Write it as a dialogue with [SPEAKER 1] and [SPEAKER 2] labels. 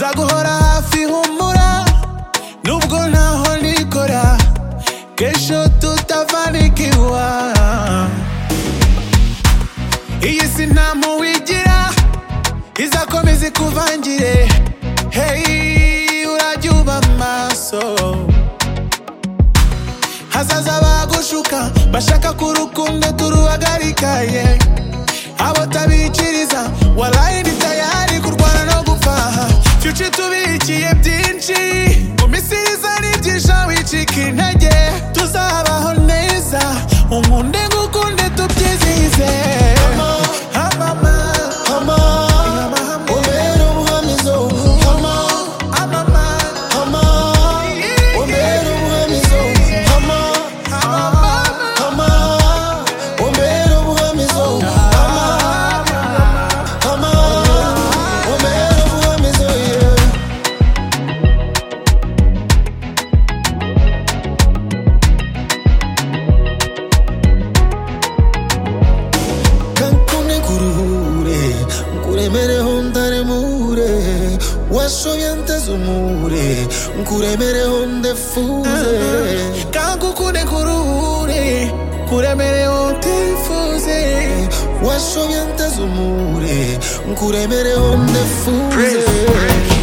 [SPEAKER 1] nzaguhora hafi humura nubwo ntaho nikora kesho tutafanikiwa iyi si nta muwigira izakomeza ikuvangire hey urajya uba maso hazaza bagushuka bashaka ko urukundo turuhagarika abo tabikiriza walayi ndi tayari kurwana no gupfaha future tubikiye byinshi mu misiriza n'ibyisha wicika intege tuzabaho neza umunde ngukunde tubyizihize nkuremere honde fuze kangukunde kurure kuremere honde fuze washobyanteze umure nkuremere honde fuze